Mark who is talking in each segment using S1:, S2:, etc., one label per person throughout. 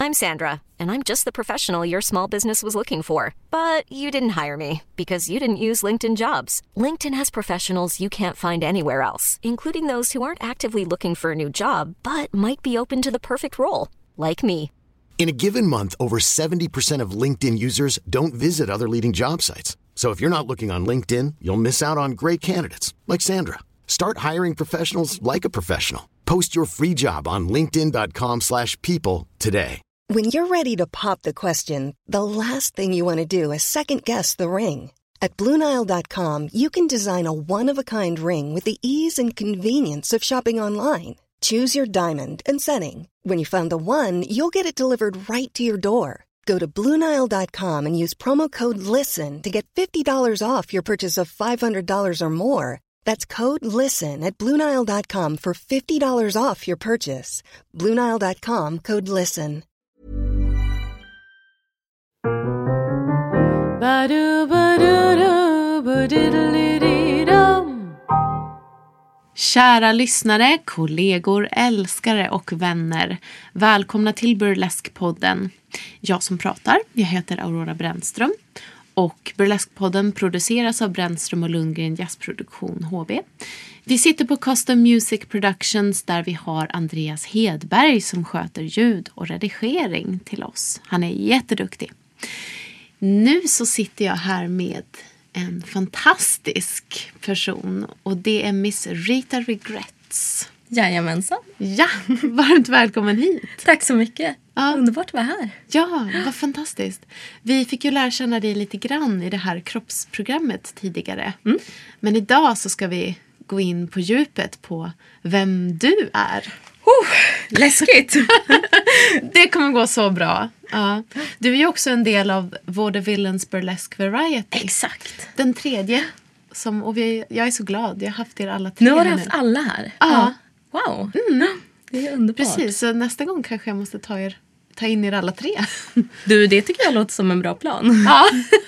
S1: I'm Sandra, and I'm just the professional your small business was looking for. But you didn't hire me because you didn't use LinkedIn Jobs. LinkedIn has professionals you can't find anywhere else, including those who aren't actively looking for a new job, but might be open to the perfect role, like me.
S2: In a given month, over 70% of LinkedIn users don't visit other leading job sites. So if you're not looking on LinkedIn, you'll miss out on great candidates like Sandra. Start hiring professionals like a professional. Post your free job on linkedin.com/people today.
S3: When you're ready to pop the question, the last thing you want to do is second-guess the ring. At BlueNile.com, you can design a one-of-a-kind ring with the ease and convenience of shopping online. Choose your diamond and setting. When you find the one, you'll get it delivered right to your door. Go to BlueNile.com and use promo code LISTEN to get $50 off your purchase of $500 or more. That's code LISTEN at BlueNile.com for $50 off your purchase. BlueNile.com, code LISTEN.
S4: Kära lyssnare, kollegor, älskare och vänner. Välkomna till Burlesque-podden. Jag som pratar, jag heter Aurora Brännström. Och Burlesque-podden produceras av Brännström och Lundgren Jazzproduktion HB. Vi sitter på Custom Music Productions där vi har Andreas Hedberg som sköter ljud och redigering till oss. Han är jätteduktig. Nu så sitter jag här med en fantastisk person och det är Miss Rita Regrets.
S5: Jajamensan.
S4: Ja, varmt välkommen hit.
S5: Tack så mycket.
S4: Ja.
S5: Underbart att vara här.
S4: Ja, vad fantastiskt. Vi fick ju lära känna dig lite grann i det här kroppsprogrammet tidigare. Mm. Men idag så ska vi gå in på djupet på vem du är.
S5: Läskigt.
S4: Det kommer gå så bra. Ja. Du är ju också en del av Vaudevillens Burlesque Variety.
S5: Exakt.
S4: Den tredje. Och jag är så glad. Jag har haft er alla tre.
S5: Nu har du haft alla här.
S4: Ja.
S5: Wow. Mm. Det är underbart.
S4: Precis, så nästa gång kanske jag måste ta in er alla tre.
S5: Du, det tycker jag låter som en bra plan.
S4: Ja.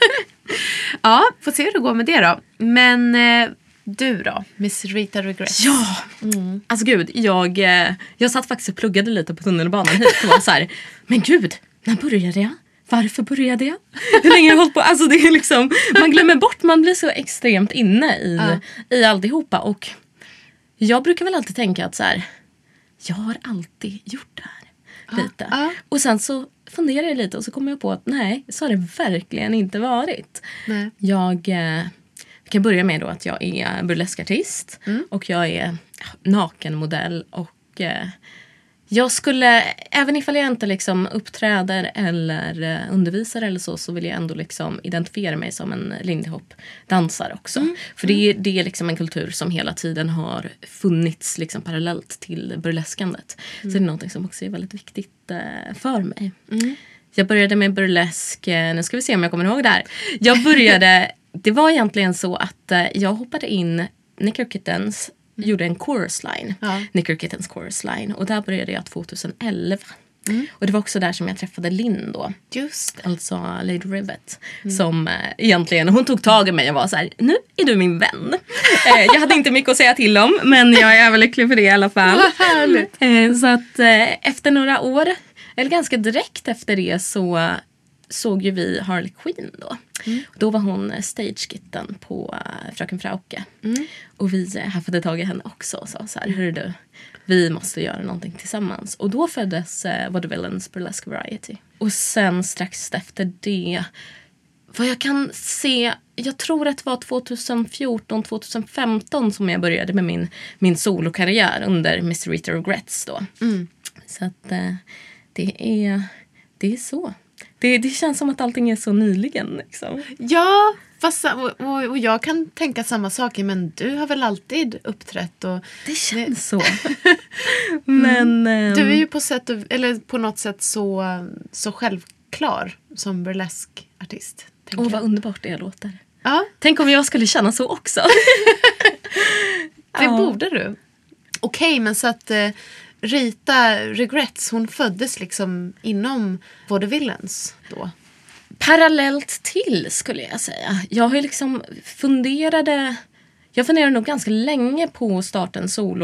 S4: Ja, får se hur det går med det då. Men du då, Miss Rita Regrets.
S5: Ja, alltså gud, jag satt faktiskt och pluggade lite på tunnelbanan hit och var så här, men gud, när började jag? Varför började jag? Hur länge har jag hållit på? Alltså det är liksom, man glömmer bort, man blir så extremt inne i alltihopa. Och jag brukar väl alltid tänka att så här, jag har alltid gjort det här lite. Och sen så funderar jag lite och så kommer jag på att nej, så har det verkligen inte varit. Nej. Jag kan börja med då att jag är burleskartist och jag är nakenmodell och jag skulle, även ifall jag inte liksom uppträder eller undervisar eller så vill jag ändå liksom identifiera mig som en Lindy Hop-dansare också. För det är liksom en kultur som hela tiden har funnits liksom parallellt till burleskandet. Så det är något som också är väldigt viktigt för mig. Jag började med burlesk, nu ska vi se om jag kommer ihåg det här. Det var egentligen så att jag hoppade in Knicker Kittens, gjorde en chorus line. Knicker Kittens chorus line. Och där började jag 2011. Och det var också där som jag träffade Linn då.
S4: Just.
S5: Alltså Lady Rivet. Som egentligen, hon tog tag i mig och var så här, nu är du min vän. Jag hade inte mycket att säga till om, men jag är väl lycklig för det i alla fall.
S4: Vad härligt.
S5: Så att efter några år, eller ganska direkt efter det, så såg ju vi Harley Quinn då. Då var hon stagekitten på Fröken Frauke. Och vi haffade tag i henne också och sa så här, hörru du, vi måste göra någonting tillsammans. Och då föddes Vaudevillens Burlesque Variety. Och sen strax efter det, vad jag kan se, jag tror att det var 2014-2015 som jag började med min solokarriär under Miss Rita Regrets då. Så att det är så. Det känns som att allting är så nyligen liksom.
S4: Ja, fast, och jag kan tänka samma saker, men du har väl alltid uppträtt och
S5: det känns så. Men
S4: du är ju på något sätt så självklar som burlesque-artist.
S5: Vad underbart det låter.
S4: Ja.
S5: Tänk om jag skulle känna så också.
S4: Det borde du. Okej, men så att Rita Regrets, hon föddes liksom inom Vaudevillens då?
S5: Parallellt till, skulle jag säga. Jag har ju liksom funderade nog ganska länge på att starta en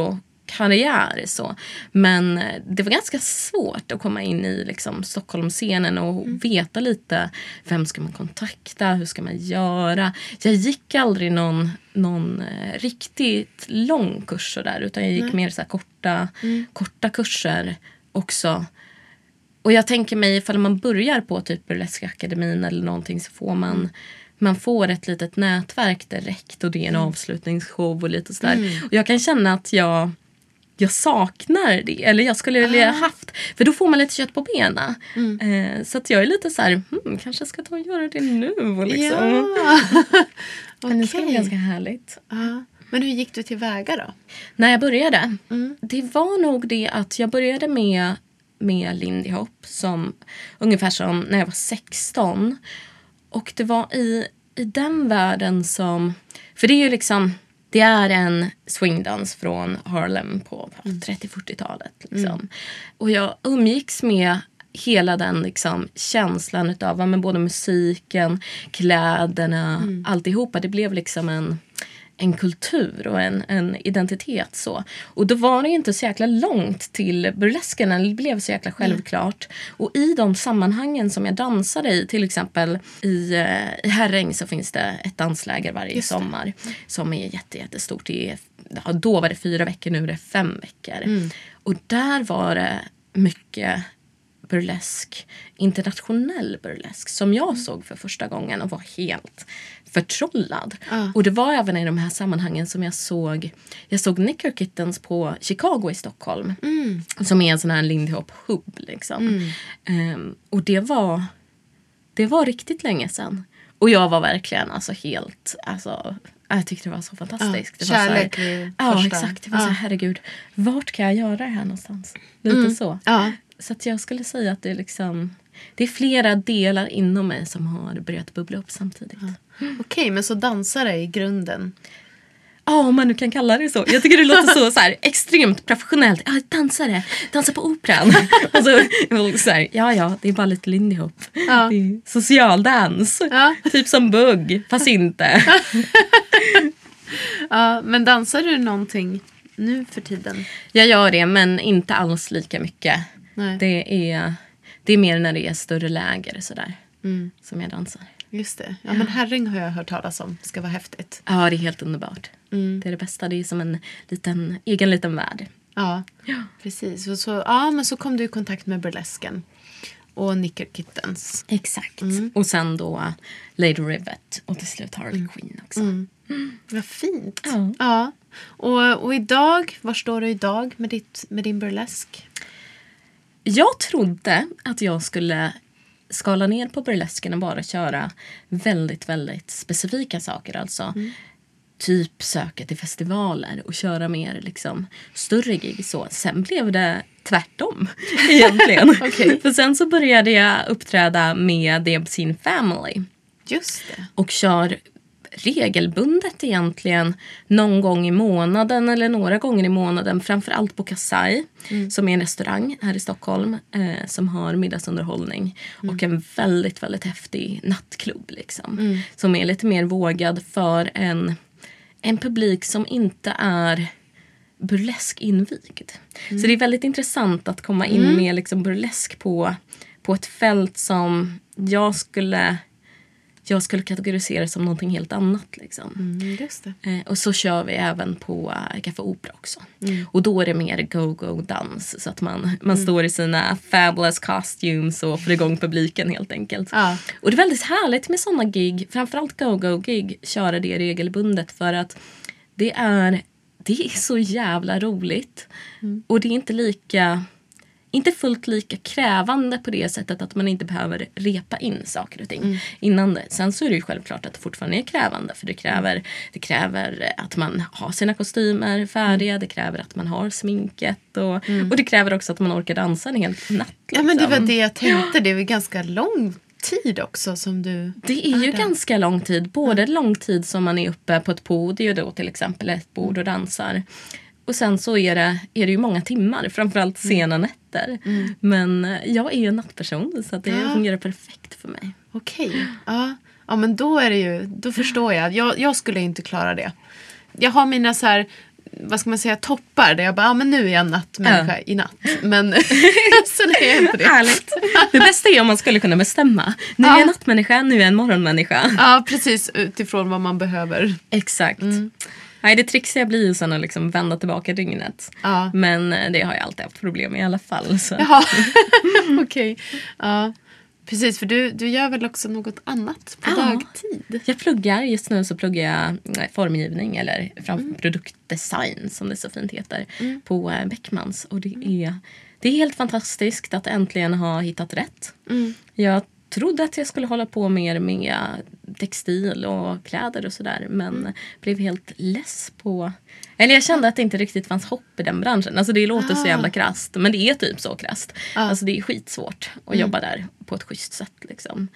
S5: karriär så. Men det var ganska svårt att komma in i liksom Stockholmsscenen och veta lite vem ska man kontakta, hur ska man göra. Jag gick aldrig någon riktigt lång kurs så där, utan jag gick mer så här korta kurser också. Och jag tänker mig ifall man börjar på typ Burlesk-akademin eller någonting, så får man får ett litet nätverk direkt och det är en avslutningsshow och lite sådär. Och jag kan känna att jag saknar det. Eller jag skulle vilja haft. För då får man lite kött på benen. Så att jag är lite så här, kanske ska ta och göra det nu. Liksom.
S4: Ja.
S5: Men det ska vara ganska härligt.
S4: Men hur gick du tillväga då?
S5: När jag började. Det var nog det att jag började med Lindy Hop. Ungefär som när jag var 16. Och det var i den världen som... För det är ju liksom... Det är en swingdans från Harlem på 30-40-talet. Liksom. Och jag umgicks med hela den liksom, känslan utav med både musiken, kläderna, alltihopa. Det blev liksom en kultur och en identitet så. Och då var det inte så jäkla långt till burlesken. Det blev så jäkla självklart. Och i de sammanhangen som jag dansade i, till exempel i Herräng så finns det ett dansläger varje sommar som är jättestort. Då var det 4 veckor, nu är det 5 veckor. Och där var det mycket burlesk, internationell burlesk som jag såg för första gången och var helt förtrollad. Och det var även i de här sammanhangen som jag såg Knicker Kittens på Chicago i Stockholm. Som är en sån här Lindy Hop hub liksom. Och det var riktigt länge sedan. Och jag var verkligen jag tyckte det var så fantastiskt. Det
S4: kärlek
S5: var så här, exakt. Det var så här, herregud, vart kan jag göra det här någonstans? Lite så. Så att jag skulle säga att det är liksom... Det är flera delar inom mig som har börjat bubbla upp samtidigt.
S4: Okej, men så dansare i grunden?
S5: Ja, om man nu kan kalla det så. Jag tycker det låter så här extremt professionellt. Ja, dansar på operan. Och så här, ja, det är bara lite Lindy Hop. Ja. Det är socialdans. Ja. Typ som bugg, fast inte.
S4: Ja, men dansar du någonting nu för tiden?
S5: Jag gör det, men inte alls lika mycket.
S4: Nej.
S5: Det är mer när det är större läger sådär, som jag dansar.
S4: Just det. Ja, men Herräng har jag hört talas om. Det ska vara häftigt.
S5: Ja, det är helt underbart. Det är det bästa. Det är som en egen liten värld.
S4: Ja, precis. Och men så kom du i kontakt med burlesken. Och Knicker Kittens.
S5: Exakt. Och sen då Lady Rivet. Och till slut Harley Quinn också.
S4: Vad fint. Ja. Och idag, var står du idag med din burlesk?
S5: Jag trodde att jag skulle skala ner på burlesken och bara köra väldigt, väldigt specifika saker. Alltså typ söka till festivaler och köra mer liksom större gig. Så. Sen blev det tvärtom egentligen.
S4: Okay.
S5: För sen så började jag uppträda med The Obscene Family.
S4: Just det.
S5: Och kör regelbundet egentligen någon gång i månaden eller några gånger i månaden, framförallt på Kasai som är en restaurang här i Stockholm som har middagsunderhållning och en väldigt, väldigt häftig nattklubb liksom, som är lite mer vågad för en publik som inte är burlesk invigd. Så det är väldigt intressant att komma in med liksom burlesk på ett fält som jag skulle kategorisera som någonting helt annat. Liksom.
S4: Just det.
S5: Och så kör vi även på Café Opera också. Och då är det mer go-go-dans. Så att man står i sina fabulous costumes och får igång publiken helt enkelt. Ja. Och det är väldigt härligt med sådana gig. Framförallt go-go-gig. Köra det regelbundet för att det är så jävla roligt. Och det är inte fullt lika krävande på det sättet att man inte behöver repa in saker och ting innan det. Sen så är det ju självklart att det fortfarande är krävande. För det kräver att man har sina kostymer färdiga. Det kräver att man har sminket. Och det kräver också att man orkar dansa en hel natt. Liksom.
S4: Ja, men det var det jag tänkte. Det är väl ganska lång tid också som du...
S5: Det är ju ganska lång tid. Både lång tid som man är uppe på ett podium då, till exempel ett bord och dansar. Och sen så är det ju många timmar, framförallt sena nätter. Men jag är ju en nattperson så att det fungerar perfekt för mig.
S4: Okej. Ja, men då är det ju, då förstår jag. Jag skulle inte klara det. Jag har mina så här vad ska man säga, toppar där jag bara, men nu är jag nattmänniska i natt. Men sen är jag inte det.
S5: Härligt. Det bästa är om man skulle kunna bestämma. Nu är jag nattmänniska, nu är jag en morgonmänniska.
S4: Ja, precis, utifrån vad man behöver.
S5: Exakt. Nej, det trixiga blir ju sen att liksom vända tillbaka dygnet.
S4: Ja.
S5: Men det har jag alltid haft problem med i alla fall. Så.
S4: Jaha, okej. Ja, precis, för du gör väl också något annat på dagtid?
S5: Jag pluggar, just nu så pluggar jag formgivning eller produktdesign som det så fint heter på Beckmans. Och det är helt fantastiskt att äntligen ha hittat rätt. Jag trodde att jag skulle hålla på mer med textil och kläder och sådär. Men blev helt less på... Eller jag kände att det inte riktigt fanns hopp i den branschen. Alltså det låter så jävla krasst. Men det är typ så krasst. Alltså det är skitsvårt att jobba där på ett schysst sätt liksom.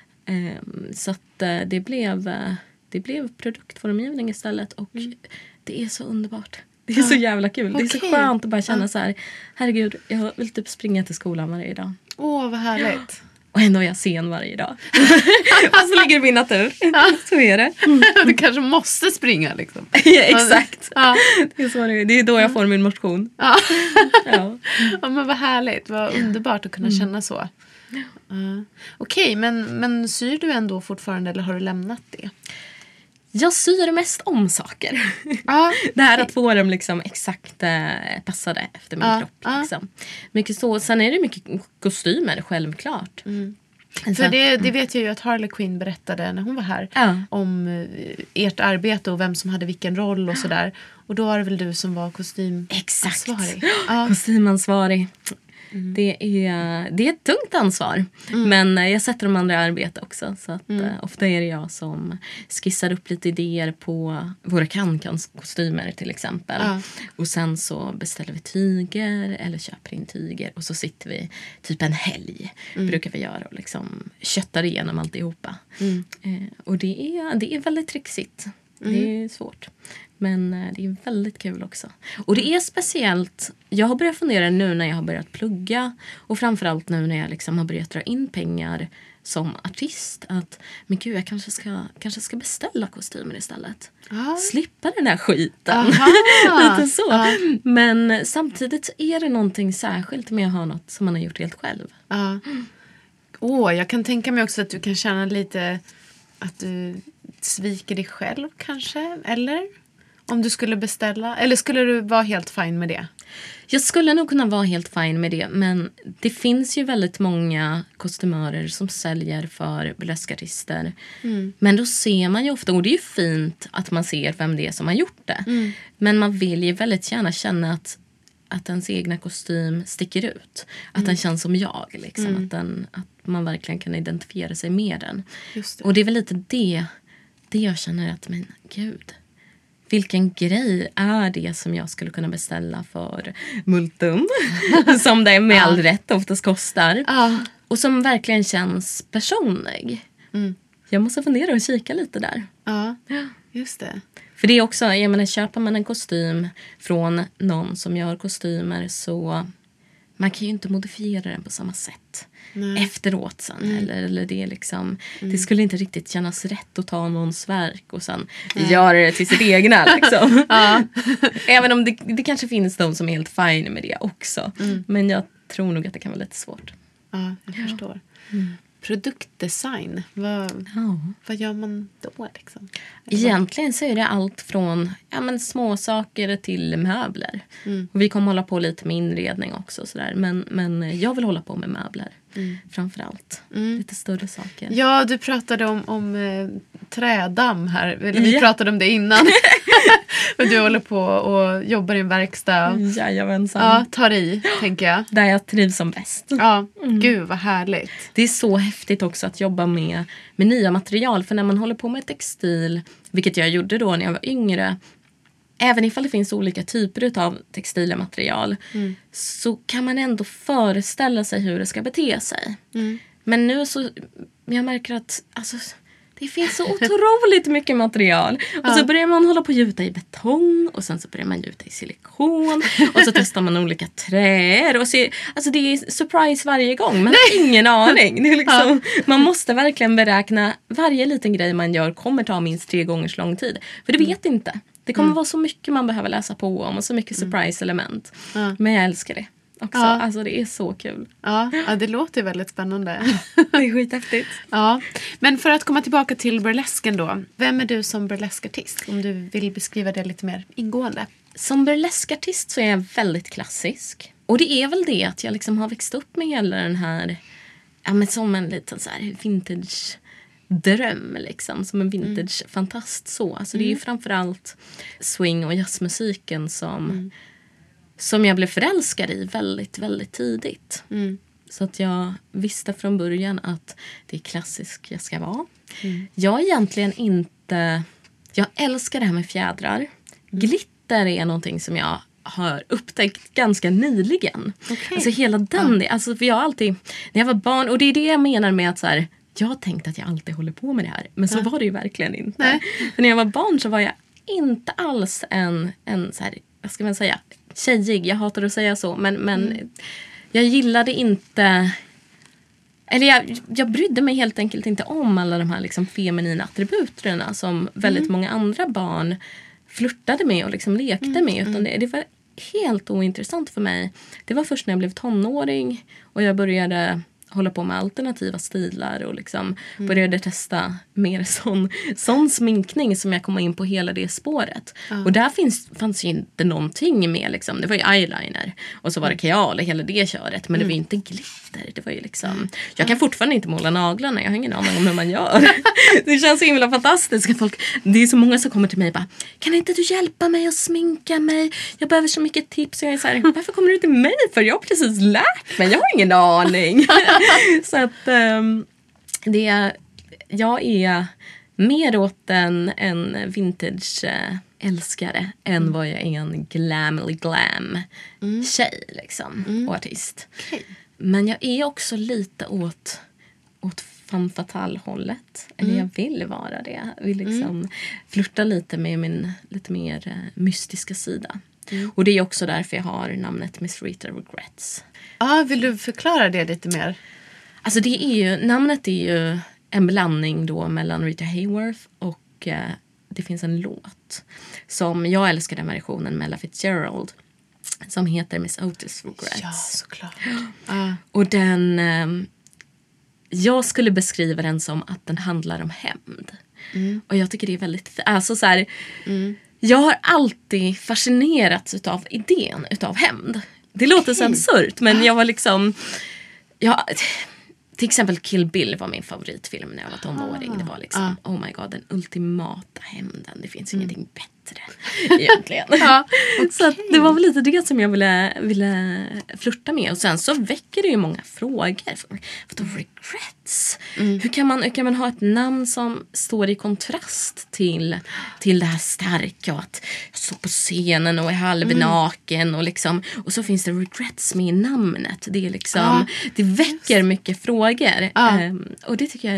S5: Så att det blev produktformgivning istället. Och det är så underbart. Det är så jävla kul. Det är så skönt att bara känna så här. Herregud, jag vill typ springa till skolan varje dag.
S4: Åh, vad härligt.
S5: Och ändå är jag sen varje dag. Fast så ligger det i min natur. Så är det.
S4: Du kanske måste springa liksom.
S5: Ja, exakt. Det är så det är då jag får min motion.
S4: Ja, men vad härligt. Vad underbart att kunna känna så. Okej, men syr du ändå fortfarande eller har du lämnat det?
S5: Jag syr mest om saker. Det här att få dem liksom exakt passade efter min kropp. Liksom. Mycket så. Sen är det mycket kostymer, självklart.
S4: För det vet jag ju att Harley Quinn berättade när hon var här. Om ert arbete och vem som hade vilken roll och sådär. Och då var det väl du som var kostymansvarig.
S5: Kostymansvarig. Det är ett tungt ansvar. Men jag sätter de andra i arbete också. Så att, ofta är det jag som skissar upp lite idéer på våra kostymer till exempel. Och sen så beställer vi tyger eller köper in tyger. Och så sitter vi typ en helg. Brukar vi göra och liksom köttar igenom alltihopa. Och det är väldigt trixigt. Det är svårt. Men det är väldigt kul också. Och det är speciellt. Jag har börjat fundera nu när jag har börjat plugga. Och framförallt nu när jag liksom har börjat dra in pengar som artist. Att, men gud, jag kanske ska beställa kostymer istället. Slippa den där skiten. Lite så. Men samtidigt är det någonting särskilt med att ha något som man har gjort helt själv.
S4: Jag kan tänka mig också att du kan känna lite att du sviker dig själv kanske. Eller? Om du skulle beställa. Eller skulle du vara helt fine med det?
S5: Jag skulle nog kunna vara helt fine med det. Men det finns ju väldigt många kostymörer som säljer för burleskartister. Men då ser man ju ofta, och det är ju fint att man ser vem det är som har gjort det. Men man vill ju väldigt gärna känna att ens egna kostym sticker ut. Att den känns som jag. Liksom. Att man verkligen kan identifiera sig med den.
S4: Just det.
S5: Och det är väl lite det jag känner att, men gud, vilken grej är det som jag skulle kunna beställa för multum? Som det med all rätt oftast kostar. Och som verkligen känns personlig. Jag måste fundera och kika lite där.
S4: Ja, just det.
S5: För det är också, jag menar, köper man en kostym från någon som gör kostymer så man kan ju inte modifiera den på samma sätt. Efteråt sen. Eller det är liksom, det skulle inte riktigt kännas rätt att ta någons verk och sen göra det till sitt egna liksom. Även om det kanske finns de som är helt fine med det också. Men jag tror nog att det kan vara lite svårt.
S4: Ja, jag förstår. Produktdesign, vad gör man då liksom?
S5: Egentligen så är det allt från små saker till möbler. Och vi kommer hålla på lite med inredning också sådär. Men jag vill hålla på med möbler framförallt. Lite större saker.
S4: Ja, du pratade om trädamm här. Eller vi pratade om det innan. Men du håller på och jobbar i en verkstad.
S5: Jajamensan.
S4: Ja, tar i, tänker jag.
S5: Där jag trivs som bäst.
S4: Ja, gud vad härligt.
S5: Det är så häftigt också att jobba med nya material. För när man håller på med textil, vilket jag gjorde då när jag var yngre, även ifall det finns olika typer av textilmaterial, så kan man ändå föreställa sig hur det ska bete sig. Men nu så, jag märker att det finns så otroligt mycket material. Och så börjar man hålla på att gjuta i betong. Och sen så börjar man gjuta i silikon. Och så testar man olika träer. Och det är surprise varje gång. Man har ingen aning. Det är liksom, man måste verkligen beräkna varje liten grej man gör kommer ta minst 3 gånger så lång tid. För det vet inte. Det kommer vara så mycket man behöver läsa på om och så mycket surprise-element. Men jag älskar det också. Alltså det är så kul.
S4: Ja, det låter väldigt spännande.
S5: Det är skithäftigt.
S4: Ja, men för att komma tillbaka till burlesken då. Vem är du som burleskartist? Om du vill beskriva det lite mer ingående.
S5: Som burleskartist så är jag väldigt klassisk. Och det är väl det att jag liksom har växt upp med hela den här, ja men som en liten så här vintage dröm liksom, som en vintage fantast så. Alltså det är ju framförallt swing och jazzmusiken som jag blev förälskad i väldigt, väldigt tidigt. Så att jag visste från början att det är klassisk jag ska vara. Jag är egentligen inte, jag älskar det här med fjädrar. Glitter är någonting som jag har upptäckt ganska nyligen. Alltså hela den, alltså för jag alltid, när jag var barn, och det är det jag menar med att så här, jag har tänkt att jag alltid håller på med det här. Men så var det ju verkligen inte. För när jag var barn så var jag inte alls en så här, vad ska man säga, tjejig. Jag hatar att säga så. Men jag gillade inte, eller jag brydde mig helt enkelt inte om alla de här liksom feminina attributerna som väldigt många andra barn flirtade med och liksom lekte med. Utan det var helt ointressant för mig. Det var först när jag blev tonåring och jag började hålla på med alternativa stilar och liksom började testa mer sån sminkning som jag kom in på hela det spåret. Och där fanns ju inte någonting med liksom. Det var ju eyeliner och så var det kajal och hela det köret, men det var ju inte glitter. Det var ju liksom, jag kan fortfarande inte måla naglarna, jag har ingen aning om hur man gör. Det känns så himla fantastiskt. Det är så många som kommer till mig och bara, kan inte du hjälpa mig att sminka mig? Jag behöver så mycket tips. Och jag är så här, varför kommer du till mig? För jag har precis lärt mig, jag har ingen aning. Så att jag är mer åt en vintage-älskare än vad jag är en glam tjej liksom, och artist. Okay. Men jag är också lite åt femme fatale-hållet. Eller jag vill vara det. Jag vill liksom flirta lite med min lite mer mystiska sida. Och det är också därför jag har namnet Miss Rita Regrets.
S4: Vill du förklara det lite mer?
S5: Alltså namnet är ju en blandning då mellan Rita Hayworth och det finns en låt som jag älskar, den versionen med Ella Fitzgerald som heter Miss Otis Regrets.
S4: Ja, såklart.
S5: Och den, jag skulle beskriva den som att den handlar om hämnd. Och jag tycker det är väldigt, alltså så här, jag har alltid fascinerats utav idén utav hämnd. Det låter så absurt, men jag var liksom, till exempel Kill Bill var min favoritfilm när jag var tonåring. Det var liksom, oh my god, den ultimata hämnden. Det finns ingenting bättre egentligen. Okay. Så att det var väl lite det som jag ville flirta med. Och sen så väcker det ju många frågor. Vadå regrets? Hur kan man ha ett namn som står i kontrast till det här starka, och att jag står på scenen och är halvnaken och liksom, och så finns det regrets med i namnet. Det är liksom, det väcker mycket frågor. Och det tycker jag är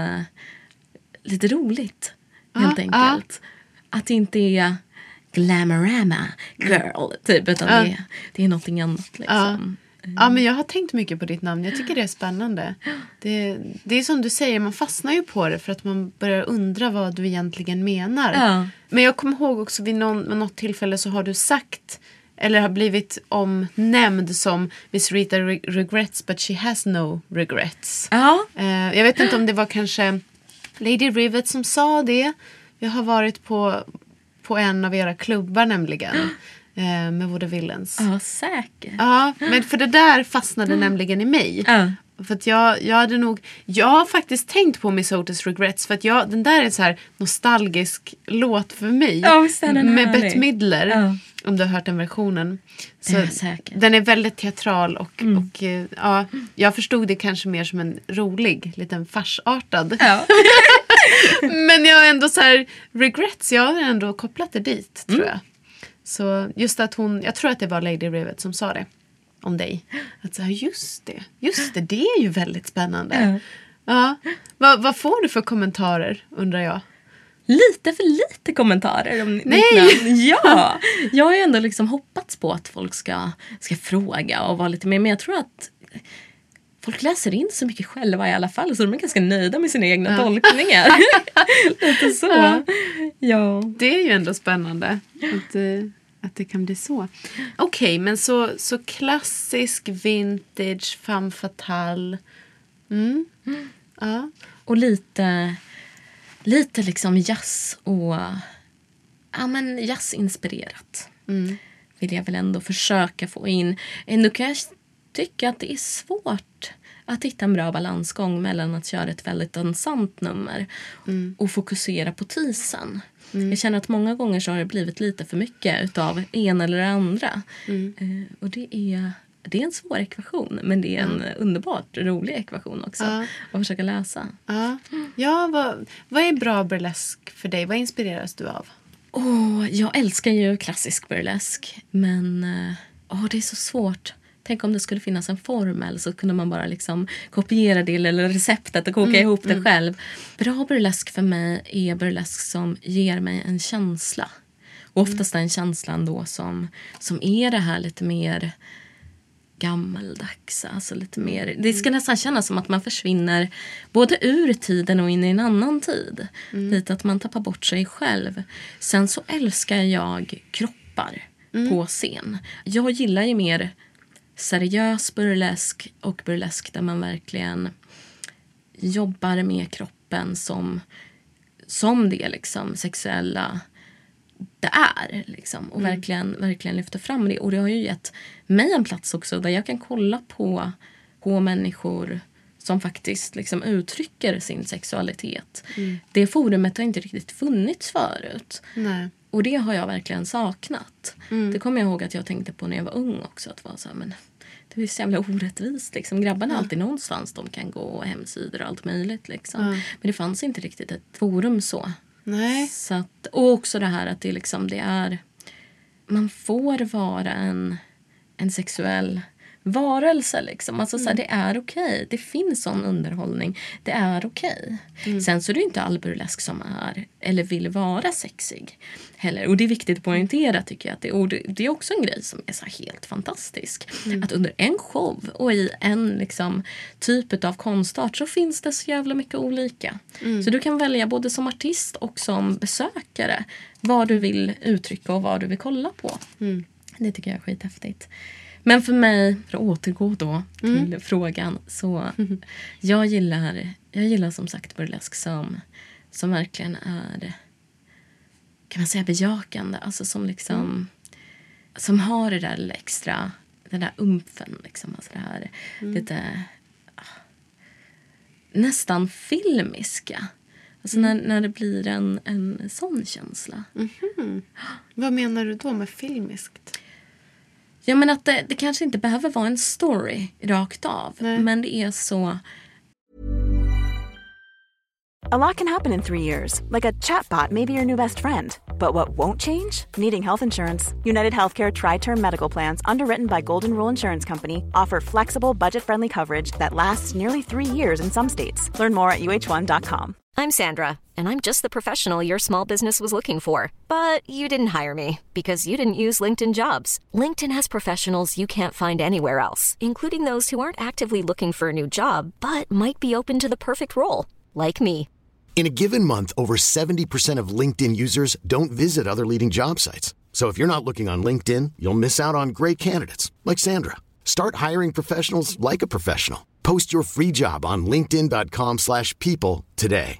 S5: lite roligt helt enkelt. Att det inte är Glamorama girl typ, utan det är någonting annat liksom.
S4: Ja, men jag har tänkt mycket på ditt namn. Jag tycker det är spännande. Det är som du säger, man fastnar ju på det för att man börjar undra vad du egentligen menar. Men jag kommer ihåg också vid något tillfälle så har du sagt, eller har blivit omnämnd som Miss Rita Regrets, but she has no regrets. Jag vet inte om det var kanske Lady Rivet som sa det. Jag har varit på en av era klubbar nämligen. Med Woody Villains.
S5: Ja, säkert.
S4: Ja, men för det där fastnade nämligen i mig. För att jag har faktiskt tänkt på Miss Otis Regrets. För att den där är en så här nostalgisk låt för mig. Med Bette Midler. Om du har hört den versionen. Så den är väldigt teatral och jag förstod det kanske mer som en rolig, liten farsartad. Men jag har ändå så här, regrets, jag har ändå kopplat det dit, tror jag. Så just att jag tror att det var Lady Rivet som sa det om dig. Att så här, just det är ju väldigt spännande. Vad får du för kommentarer, undrar jag?
S5: Lite för lite kommentarer om mitt namn. Ja, jag har ju ändå liksom hoppats på att folk ska fråga och vara lite mer. Men jag tror att folk läser in så mycket själva i alla fall, så de är ganska nöjda med sina egna tolkningar. Lite så. Ja.
S4: Det är ju ändå spännande att det kan bli så. Okej, men så klassisk, vintage, femme fatale. Ja.
S5: Och lite liksom jazz och jazzinspirerat. Vill jag väl ändå försöka få in. Ändå kan jag tycka att det är svårt att hitta en bra balansgång mellan att köra ett väldigt dansant nummer och fokusera på teasen. Jag känner att många gånger så har det blivit lite för mycket utav en eller andra. Och det är en svår ekvation, men det är en underbart rolig ekvation också att försöka läsa. Vad är bra burlesk för dig? Vad inspireras du av? Jag älskar ju klassisk burlesk, men det är så svårt. Tänk om det skulle finnas en formel, så kunde man bara liksom kopiera det eller receptet och koka ihop det själv. Bra burlesk för mig är burlesk som ger mig en känsla. Och oftast den känslan då som är det här lite mer gammaldags. Alltså lite mer, det ska nästan kännas som att man försvinner både ur tiden och in i en annan tid. Lite att man tappar bort sig själv. Sen så älskar jag kroppar på scen. Jag gillar ju mer seriös burlesk och burlesk där man verkligen jobbar med kroppen som det liksom sexuella det är liksom, och verkligen lyfter fram det. Och det har ju gett mig en plats också där jag kan kolla på människor som faktiskt liksom uttrycker sin sexualitet. Det forumet har inte riktigt funnits förut.
S4: Nej.
S5: Och det har jag verkligen saknat. Det kommer jag ihåg att jag tänkte på när jag var ung också. Att vara så här, men det är så jävla orättvist. Liksom. Grabbarna är alltid någonstans de kan gå, och hemsidor och allt möjligt. Liksom. Men det fanns inte riktigt ett forum så.
S4: Nej.
S5: Så att, och också det här att det liksom, det är, man får vara en sexuell varelse liksom. Alltså så här, det är okej. Det finns sån underhållning. Det är okej. Sen så är det inte all burlesk som är eller vill vara sexig heller. Och det är viktigt att poängtera, tycker jag. Att det är också en grej som är så helt fantastisk. Att under en show och i en liksom typ av konstart så finns det så jävla mycket olika. Så du kan välja både som artist och som besökare vad du vill uttrycka och vad du vill kolla på. Det tycker jag är skithäftigt. Men för mig, för att återgå då till frågan, så jag gillar som sagt burlesk som verkligen är, kan man säga, bejakande. Alltså som liksom som har det där extra, den där umfen liksom, alltså det här lite nästan filmiska. Alltså när det blir en sån känsla.
S4: Vad menar du då med filmiskt?
S5: Ja, men att det kanske inte behöver vara en story rakt av.
S4: Nej.
S5: Men det är så.
S6: A lot can happen in 3 years, like a chatbot may be your new best friend. But what won't change? Needing health insurance. United Healthcare Tri-Term Medical Plans, underwritten by Golden Rule Insurance Company, offer flexible, budget-friendly coverage that lasts nearly 3 years in some states. Learn more at uh1.com.
S1: I'm Sandra, and I'm just the professional your small business was looking for. But you didn't hire me because you didn't use LinkedIn Jobs. LinkedIn has professionals you can't find anywhere else, including those who aren't actively looking for a new job, but might be open to the perfect role, like me.
S2: In a given month, over 70% of LinkedIn users don't visit other leading job sites. So if you're not looking on LinkedIn, you'll miss out on great candidates like Sandra. Start hiring professionals like a professional. Post your free job on linkedin.com/people today.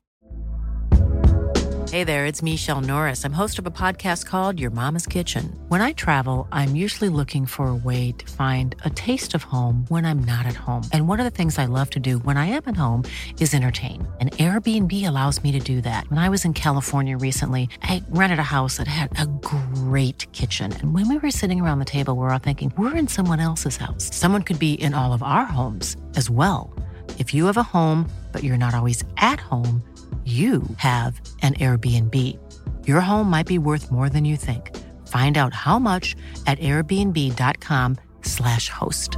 S7: Hey there, it's Michelle Norris. I'm host of a podcast called Your Mama's Kitchen. When I travel, I'm usually looking for a way to find a taste of home when I'm not at home. And one of the things I love to do when I am at home is entertain. And Airbnb allows me to do that. When I was in California recently, I rented a house that had a great kitchen. And when we were sitting around the table, we were all thinking, we're in someone else's house. Someone could be in all of our homes as well. If you have a home, but you're not always at home, you have an Airbnb. Your home might be worth more than you think. Find out how much at airbnb.com/host.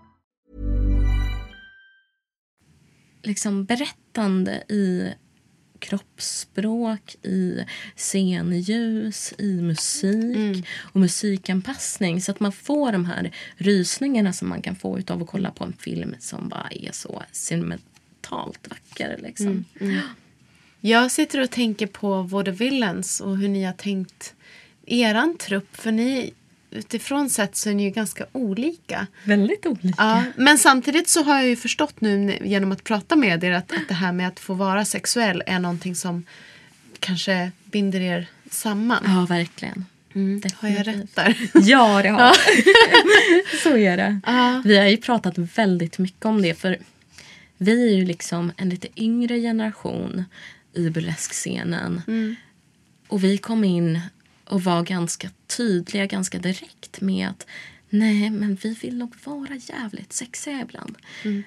S5: Liksom berättande i kroppsspråk, i scenljus, i musik och musikanpassning. Så att man får de här rysningarna som man kan få utav att kolla på en film som bara är så sentimentalt vacker. Liksom.
S4: Jag sitter och tänker på Vaudevillains och hur ni har tänkt eran trupp. För ni, utifrån sett så är ni ju ganska olika.
S5: Väldigt olika.
S4: Ja, men samtidigt så har jag ju förstått nu genom att prata med er att det här med att få vara sexuell är någonting som kanske binder er samman.
S5: Ja, verkligen.
S4: Har jag rätt där?
S5: Ja, det har så är det. Vi har ju pratat väldigt mycket om det, för vi är ju liksom en lite yngre generation i burleskscenen. Och vi kom in och var ganska tydliga, ganska direkt med att nej, men vi vill nog vara jävligt sexiga ibland.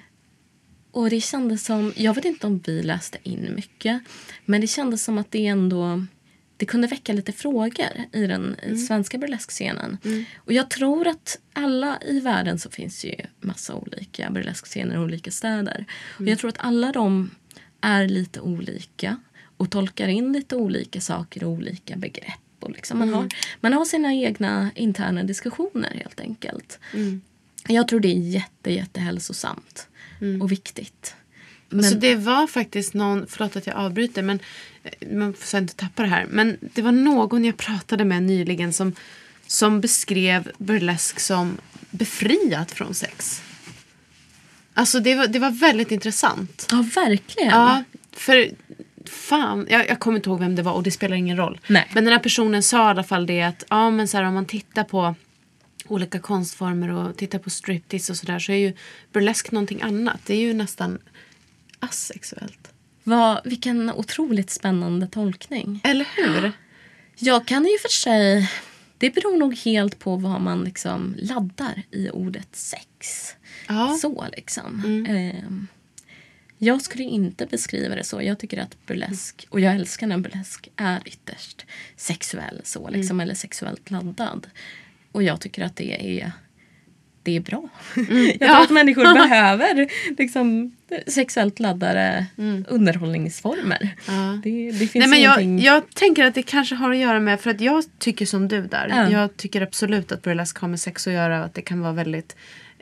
S5: Och det kändes som, jag vet inte om vi läste in mycket, men det kändes som att det ändå, det kunde väcka lite frågor i den svenska burleskscenen. Och jag tror att alla i världen så finns ju massa olika burleskscener i olika städer. Och jag tror att alla de är lite olika och tolkar in lite olika saker och olika begrepp. Och liksom man har sina egna interna diskussioner helt enkelt. Jag tror det är jättehälsosamt och viktigt. Men
S4: alltså det var faktiskt någon, förlåt att jag avbryter, men man får inte tappa det här. Men det var någon jag pratade med nyligen som beskrev burlesk som befriat från sex. Alltså det var väldigt intressant.
S5: Ja, verkligen.
S4: Ja, för fan, jag kommer inte ihåg vem det var och det spelar ingen roll.
S5: Nej.
S4: Men den här personen sa i alla fall det att men så här, om man tittar på olika konstformer och tittar på striptease och sådär, så är ju burlesk någonting annat. Det är ju nästan asexuellt.
S5: Vilken otroligt spännande tolkning.
S4: Eller hur?
S5: Jag kan ju för sig, det beror nog helt på vad man liksom laddar i ordet sex.
S4: Ja.
S5: Så liksom. Jag skulle inte beskriva det så. Jag tycker att burlesk, och jag älskar när burlesk är ytterst sexuell så liksom, eller sexuellt laddad. Och jag tycker att det är bra. Jag tror att människor behöver liksom sexuellt laddade underhållningsformer. Det finns ingenting.
S4: Jag tänker att det kanske har att göra med, för att jag tycker som du där. Jag tycker absolut att burlesk har med sex att göra, att det kan vara väldigt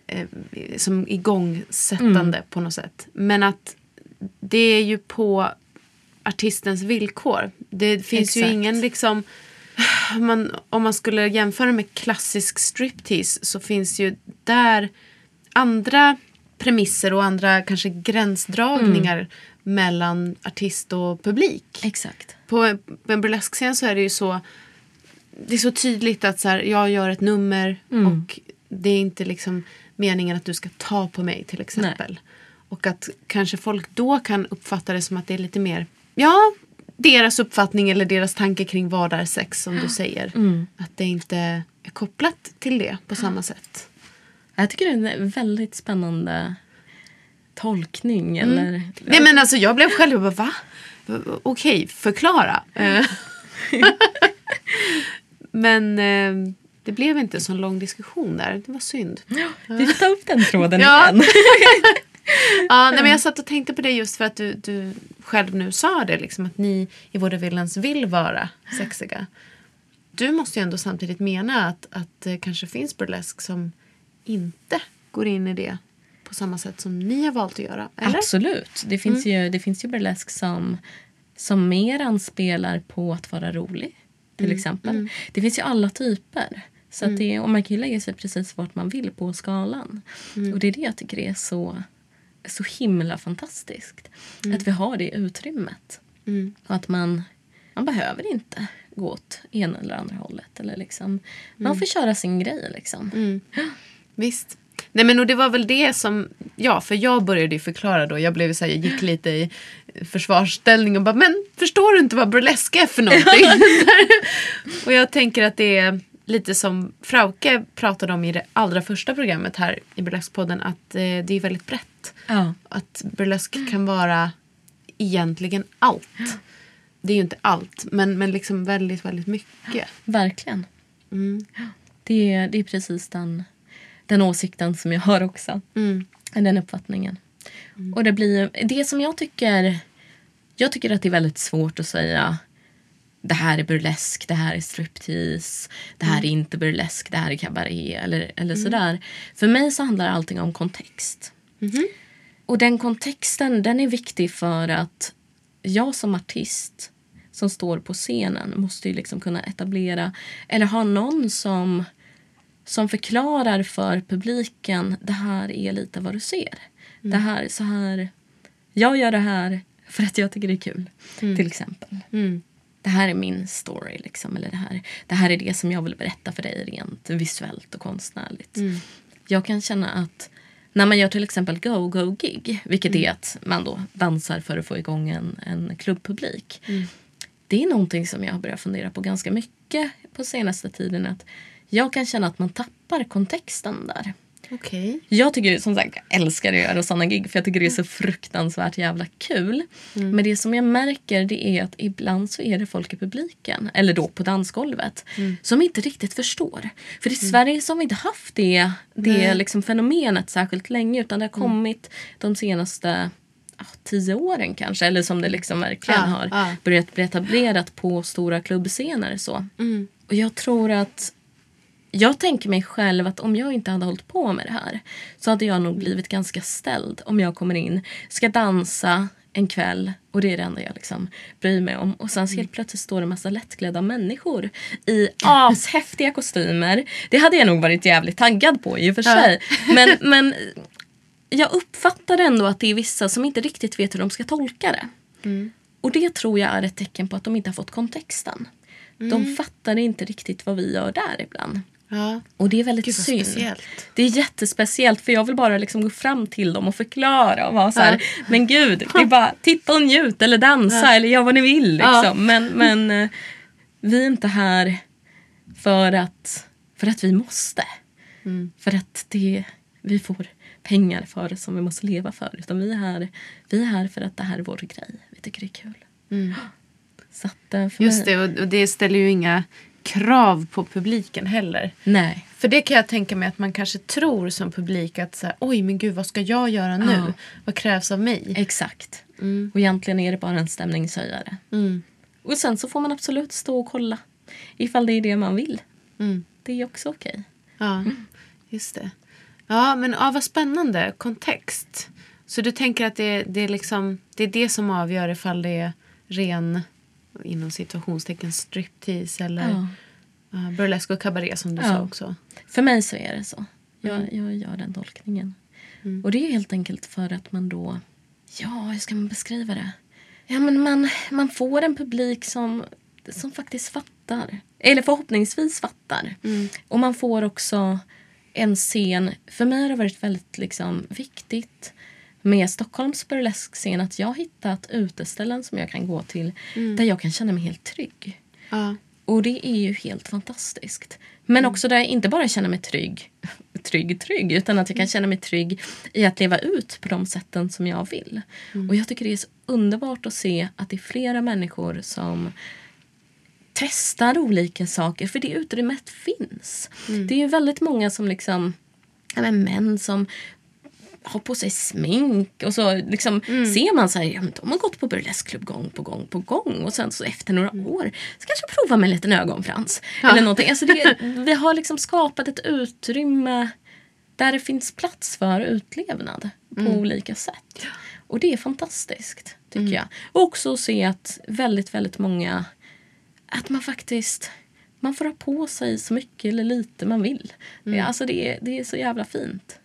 S4: som igångsättande på något sätt. Men att det är ju på artistens villkor. Det finns ju ingen liksom, om man skulle jämföra med klassisk striptease, så finns ju där andra premisser och andra kanske gränsdragningar mellan artist och publik.
S5: Exakt.
S4: På en burleskscen så är det ju så, det är så tydligt att så här, jag gör ett nummer och det är inte liksom meningen att du ska ta på mig till exempel. Nej. Och att kanske folk då kan uppfatta det som att det är lite mer, deras uppfattning eller deras tanke kring vad är sex, som du säger. Att det inte är kopplat till det på samma sätt.
S5: Jag tycker det är en väldigt spännande tolkning. Eller...
S4: Nej, men alltså jag blev själv bara, va? Okej, förklara. Men det blev inte så lång diskussion där. Det var synd.
S5: Vi får ta upp den tråden igen.
S4: Nej, men jag satt och tänkte på det just för att du själv nu sa det. Liksom, att ni i Vaudevillains vill vara sexiga. Du måste ju ändå samtidigt mena att det kanske finns burlesk som inte går in i det på samma sätt som ni har valt att göra. Eller?
S5: Absolut. Det finns ju burlesk som mer anspelar på att vara rolig. Till exempel. Det finns ju alla typer. Så att och man kan ju lägga sig precis vart man vill på skalan. Och det är det jag tycker är så himla fantastiskt. Att vi har det utrymmet. Och att man behöver inte gå åt ena eller andra hållet. Eller liksom, man får köra sin grej liksom.
S4: Visst. Nej, men och det var väl det som, för jag började ju förklara då. Jag blev så här, jag gick lite i försvarsställning och bara, men förstår du inte vad burlesk är för någonting? Och jag tänker att det är lite som Frauke pratade om i det allra första programmet här i Burleskpodden, att det är väldigt brett. Att burlesk kan vara egentligen allt. Det är ju inte allt, men liksom väldigt, väldigt mycket.
S5: Verkligen. Det är precis den åsikten som jag har också. Den uppfattningen. Och det blir det som jag tycker Jag tycker att det är väldigt svårt att säga det här är burlesk, det här är striptease, det här är inte burlesk, det här är cabaret eller sådär. För mig så handlar allting om kontext. Och den kontexten, den är viktig för att jag som artist som står på scenen måste ju liksom kunna etablera eller ha någon som förklarar för publiken, det här är lite vad du ser. Det här är så här, jag gör det här för att jag tycker det är kul, till exempel. Det här är min story liksom, eller det här är det som jag vill berätta för dig rent visuellt och konstnärligt. Jag kan känna att när man gör till exempel go-go-gig, vilket är att man då dansar för att få igång en klubbpublik. Det är någonting som jag har börjat fundera på ganska mycket på senaste tiden, att jag kan känna att man tappar kontexten där.
S4: Okej.
S5: Jag tycker som sagt, jag älskar att göra sådana gig för jag tycker det är så fruktansvärt jävla kul. Men det som jag märker, det är att ibland så är det folk i publiken, eller då på dansgolvet, som inte riktigt förstår. För i Sverige så har vi inte haft det liksom fenomenet särskilt länge, utan det har kommit de senaste 10 åren kanske, eller som det liksom verkligen har börjat bli etablerat på stora klubbscener så. Och jag tror att jag tänker mig själv att om jag inte hade hållit på med det här så hade jag nog blivit ganska ställd om jag kommer in, ska dansa en kväll och det är det enda jag liksom bryr mig om. Och sen helt plötsligt står det en massa lättklädda människor i ashäftiga kostymer. Det hade jag nog varit jävligt taggad på i och för sig. Men jag uppfattar ändå att det är vissa som inte riktigt vet hur de ska tolka det. Och det tror jag är ett tecken på att de inte har fått kontexten. De fattar inte riktigt vad vi gör där ibland.
S4: Ja.
S5: Och det är väldigt synd.
S4: Speciellt.
S5: Det är jättespeciellt, för jag vill bara liksom gå fram till dem och förklara och vara så här, men gud, det är bara titta och njut eller dansa eller gör vad ni vill liksom. Men vi är inte här för att vi måste. För att vi får pengar för det som vi måste leva för, utan vi är här för att det här är vår grej. Vi tycker det är kul. Så att,
S4: just det, och det ställer ju inga krav på publiken heller.
S5: Nej.
S4: För det kan jag tänka mig att man kanske tror som publik att så här, oj men gud, vad ska jag göra nu? Vad krävs av mig?
S5: Exakt. Och egentligen är det bara en stämningshöjare. Och sen så får man absolut stå och kolla ifall det är det man vill. Det är också okej.
S4: Ja, just det. Ja, men vad spännande. Kontext. Så du tänker att det är liksom, det är det som avgör ifall det är ren, inom situationstecken, striptease eller burlesk och cabaret som du sa också.
S5: För mig så är det så. Jag gör den tolkningen. Och det är helt enkelt för att man då, hur ska man beskriva det? Ja, men man får en publik som faktiskt fattar. Eller förhoppningsvis fattar. Och man får också en scen. För mig har det varit väldigt liksom viktigt med Stockholms burlesk-scen att jag har hittat uteställen som jag kan gå till där jag kan känna mig helt trygg. Och det är ju helt fantastiskt. Men också där jag inte bara känner mig trygg, utan att jag kan känna mig trygg i att leva ut på de sätten som jag vill. Och jag tycker det är så underbart att se att det är flera människor som testar olika saker, för det utrymmet finns. Det är ju väldigt många som liksom, män som har på sig smink och så liksom ser man så här, de har gått på burleskklubb gång på gång och sen så efter några år så kanske prova med en liten ögonfrans eller någonting. Alltså vi har liksom skapat ett utrymme där det finns plats för utlevnad på olika sätt. Och det är fantastiskt, tycker jag. Och också att se att väldigt, väldigt många, att man faktiskt, man får ha på sig så mycket eller lite man vill. Alltså det är så jävla fint.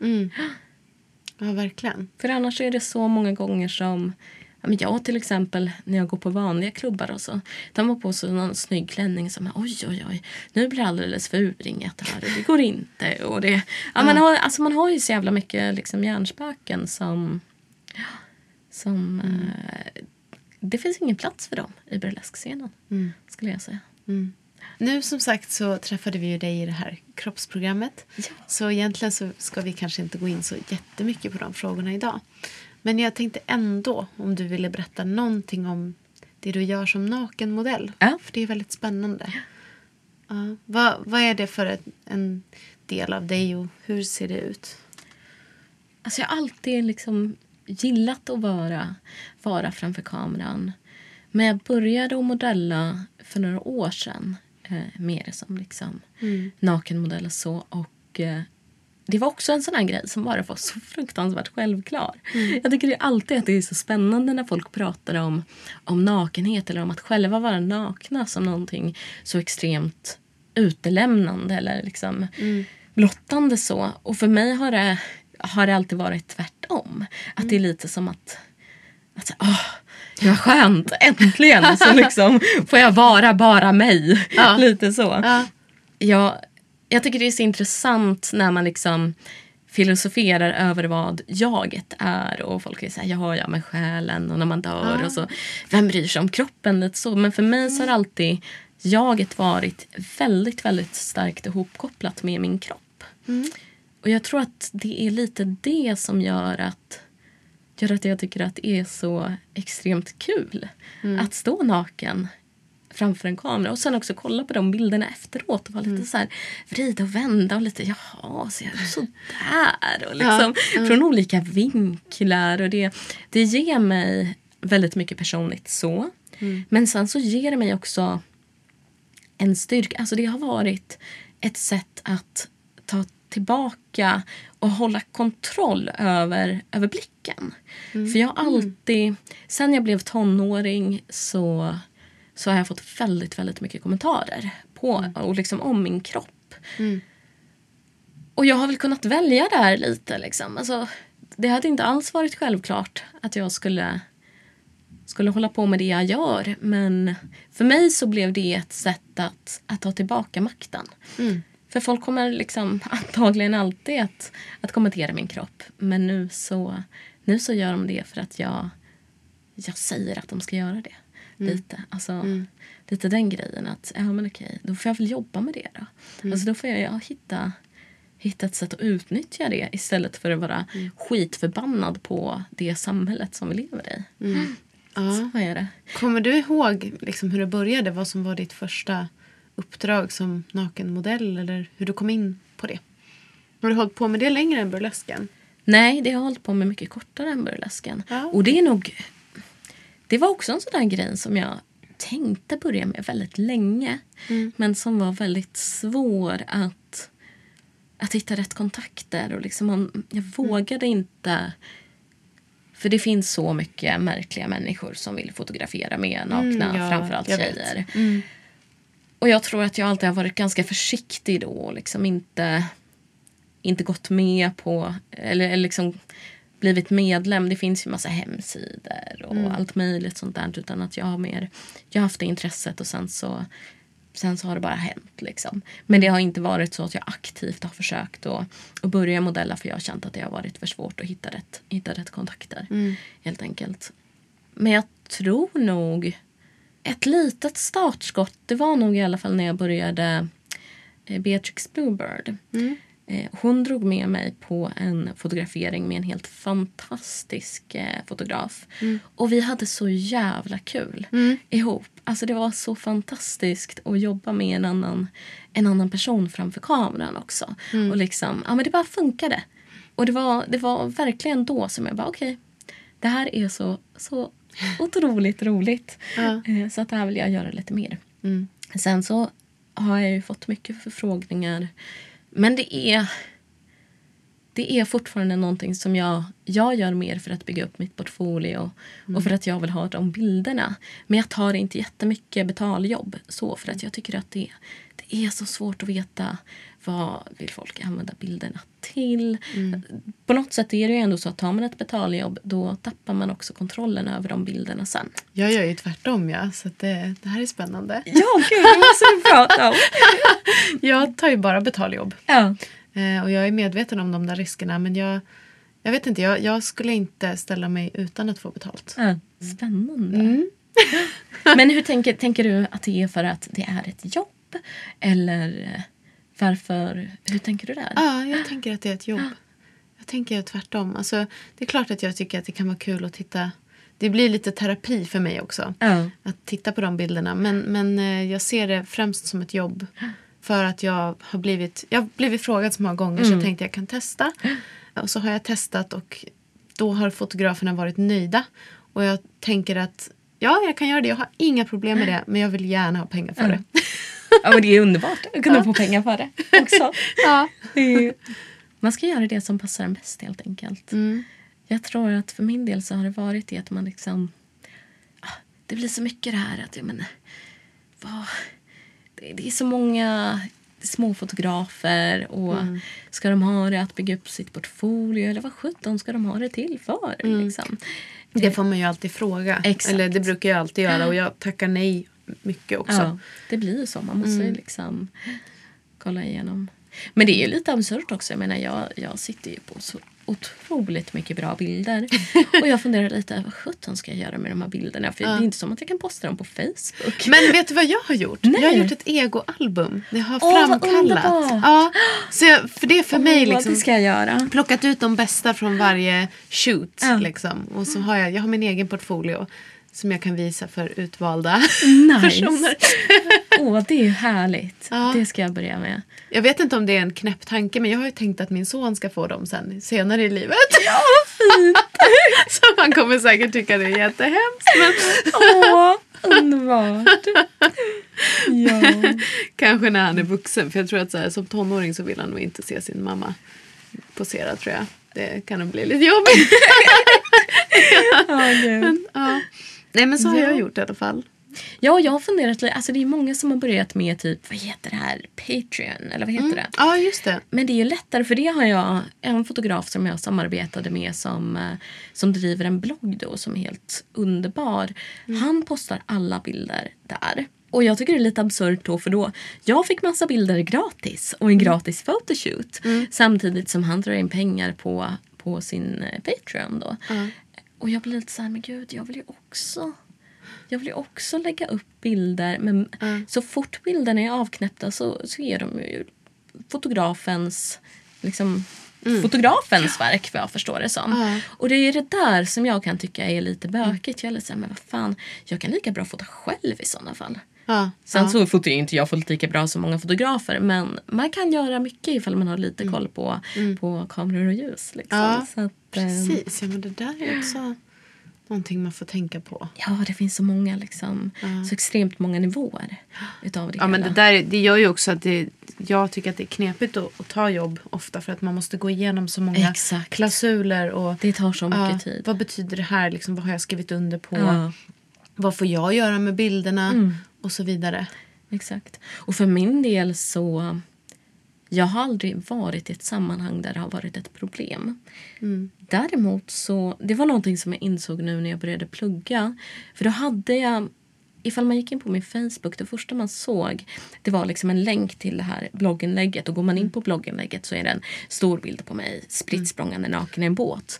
S4: Ja, verkligen.
S5: För annars är det så många gånger som, jag till exempel när jag går på vanliga klubbar och så, de har på sig någon snygg klänning som oj, nu blir det alldeles för urringat här, det går inte. Och det, man har ju så jävla mycket liksom hjärnspöken som det finns ingen plats för dem i burleskscenen, skulle jag säga.
S4: Nu som sagt så träffade vi ju dig i det här kroppsprogrammet. Ja. Så egentligen så ska vi kanske inte gå in så jättemycket på de frågorna idag. Men jag tänkte ändå om du ville berätta någonting om det du gör som nakenmodell.
S5: Ja.
S4: För det är väldigt spännande. Ja. Vad är det för en del av dig och hur ser det ut?
S5: Alltså jag har alltid liksom gillat att vara framför kameran. Men jag började att modella för några år sedan. Mer som liksom nakenmodell och så. Och det var också en sån här grej som bara var så fruktansvärt självklar. Jag tycker det alltid att det är så spännande när folk pratar om nakenhet. Eller om att själva vara nakna som någonting så extremt utelämnande. Eller liksom blottande så. Och för mig har det alltid varit tvärtom. Att det är lite som att jag är skönt, äntligen så liksom får jag vara bara mig. Ja. Lite så. Ja. Jag tycker det är så intressant när man liksom filosoferar över vad jaget är. Och folk är så här, ja med själen och när man dör och så. Vem bryr sig om kroppen lite så. Men för mig så har alltid jaget varit väldigt, väldigt starkt ihopkopplat med min kropp. Och jag tror att det är lite det som gör att jag tycker att det är så extremt kul att stå naken framför en kamera. Och sen också kolla på de bilderna efteråt och vara lite så här vrida och vända och lite, jaha, ser jag så där? Och liksom från olika vinklar. Och det ger mig väldigt mycket personligt så. Men sen så ger det mig också en styrka. Alltså det har varit ett sätt att ta tillbaka och hålla kontroll över blicken. För jag har alltid, sen jag blev tonåring så har jag fått väldigt, väldigt mycket kommentarer på och liksom om min kropp. Och jag har väl kunnat välja där lite liksom. Alltså, det hade inte alls varit självklart att jag skulle hålla på med det jag gör. Men för mig så blev det ett sätt att ta tillbaka makten. För folk kommer liksom antagligen alltid att kommentera min kropp. Men nu så gör de det för att jag säger att de ska göra det. Lite. Alltså, lite den grejen att, ja men okej, då får jag väl jobba med det då. Alltså då får jag hitta ett sätt att utnyttja det istället för att vara skitförbannad på det samhället som vi lever i. Så är det.
S4: Kommer du ihåg liksom hur det började? Vad som var ditt första uppdrag som nakenmodell eller hur du kom in på det? Har du hållit på med det längre än burlesken?
S5: Nej, det har jag hållit på med mycket kortare än burlesken. Och det var också en sån där grej som jag tänkte börja med väldigt länge. Men som var väldigt svår att hitta rätt kontakter. Och liksom jag vågade inte. För det finns så mycket märkliga människor som vill fotografera med nakna, framförallt tjejer. Och jag tror att jag alltid har varit ganska försiktig då. Och liksom inte gått med på, eller liksom blivit medlem. Det finns ju massa hemsidor och allt möjligt sånt där. Utan att jag har haft det intresset och sen så har det bara hänt liksom. Men det har inte varit så att jag aktivt har försökt att börja modella. För jag har känt att det har varit för svårt att hitta rätt kontakter. Helt enkelt. Men jag tror nog ett litet startskott. Det var nog i alla fall när jag började Beatrix Bluebird. Hon drog med mig på en fotografering med en helt fantastisk fotograf. Och vi hade så jävla kul ihop. Alltså det var så fantastiskt att jobba med en annan person framför kameran också. Och liksom, ja men det bara funkade. Och det var verkligen då som jag bara okej, det här är så otroligt roligt. Så att det här vill jag göra lite mer. Sen så har jag ju fått mycket förfrågningar. Men det är fortfarande någonting som jag gör mer för att bygga upp mitt portfolio. Och för att jag vill ha de bilderna. Men jag tar inte jättemycket betaljobb. Så för att jag tycker att det är så svårt att veta vad vill folk använda bilderna till. På något sätt är det ju ändå så att tar man ett betaljobb då tappar man också kontrollen över de bilderna sen.
S4: Jag gör ju tvärtom, ja. Så att det här är spännande.
S5: Ja, gud, det måste vi prata om.
S4: Jag tar ju bara betaljobb.
S5: Ja.
S4: Och jag är medveten om de där riskerna. Men jag vet inte, jag skulle inte ställa mig utan att få betalt.
S5: Ja, spännande. Men hur tänker du att det är för att det är ett jobb? Eller varför? Hur tänker du där?
S4: Ja, jag tänker att det är ett jobb. Jag tänker tvärtom. Alltså, det är klart att jag tycker att det kan vara kul att titta. Det blir lite terapi för mig också. Att titta på de bilderna. Men jag ser det främst som ett jobb. För att jag har blivit frågad så många gånger så jag tänkte jag kan testa. Och så har jag testat och då har fotograferna varit nöjda. Och jag tänker att jag kan göra det. Jag har inga problem med det. Men jag vill gärna ha pengar för det.
S5: Ja, men det är underbart att kunna få pengar för det också.
S4: Ja.
S5: Man ska göra det som passar en bäst helt enkelt. Jag tror att för min del så har det varit det att man liksom... Det blir så mycket det här att det är så många små fotografer och ska de ha det att bygga upp sitt portfolio eller vad sjutton ska de ha det till för liksom.
S4: Det får man ju alltid fråga.
S5: Exakt.
S4: Eller det brukar jag alltid göra och jag tackar nej mycket också.
S5: Ja, det blir ju så. Man måste ju liksom kolla igenom. Men det är ju lite absurt också. Jag menar, jag sitter ju på så otroligt mycket bra bilder. Och jag funderar lite, vad sjutton ska jag göra med de här bilderna? För det är inte som att jag kan posta dem på Facebook.
S4: Men vet du vad jag har gjort?
S5: Nej.
S4: Jag har gjort ett egoalbum. Det har framkallat. Ja, så för det är för mig liksom.
S5: Det ska jag göra.
S4: Plockat ut de bästa från varje shoot liksom. Och så har jag har min egen portfolio som jag kan visa för utvalda personer.
S5: Det är ju härligt.
S4: Ja.
S5: Det ska jag börja med.
S4: Jag vet inte om det är en knäpp tanke, men jag har ju tänkt att min son ska få dem senare i livet.
S5: Ja, fint.
S4: Så man kommer säkert tycka det är jättehemskt. Men...
S5: underbart. Ja.
S4: Kanske när han är vuxen. För jag tror att så här, som tonåring så vill han nog inte se sin mamma posera, tror jag. Det kan nog bli lite jobbigt. Nej, men så har jag gjort i alla fall.
S5: Ja, jag har funderat lite. Alltså det är många som har börjat med typ, vad heter det här? Patreon, eller vad heter det?
S4: Ja, just det.
S5: Men det är ju lättare, för det har jag en fotograf som jag samarbetade med som driver en blogg då som är helt underbar. Han postar alla bilder där. Och jag tycker det är lite absurt då, för då jag fick massa bilder gratis och en gratis photoshoot samtidigt som han drar in pengar på sin Patreon då. Och jag blir lite så här, men gud, jag vill ju också lägga upp bilder, men så fort bilderna är avknäppta så är de ju fotografens liksom fotografens verk, för jag förstår det som. Och det är det där som jag kan tycka är lite bökigt. Jag är lite så här, men vad fan, jag kan lika bra fota själv i sådana fall. Sen så fotar inte jag fullt lika bra som många fotografer, men man kan göra mycket ifall man har lite koll på kameror och ljus liksom. Så att,
S4: precis, ja, men det där är också någonting man får tänka på.
S5: Ja, det finns så många liksom, så extremt många nivåer utav det.
S4: Ja, men det gör ju också att jag tycker att det är knepigt att ta jobb ofta, för att man måste gå igenom så många klausuler och
S5: det tar så mycket tid.
S4: Vad betyder det här liksom, vad har jag skrivit under på? Vad får jag göra med bilderna och så vidare.
S5: Exakt. Och för min del så jag har aldrig varit i ett sammanhang där det har varit ett problem. Däremot så, det var någonting som jag insåg nu när jag började plugga. För då hade jag, ifall man gick in på min Facebook, det första man såg, det var liksom en länk till det här blogginlägget. Och går man in på blogginlägget så är det en stor bild på mig, spritt språngande naken i en båt.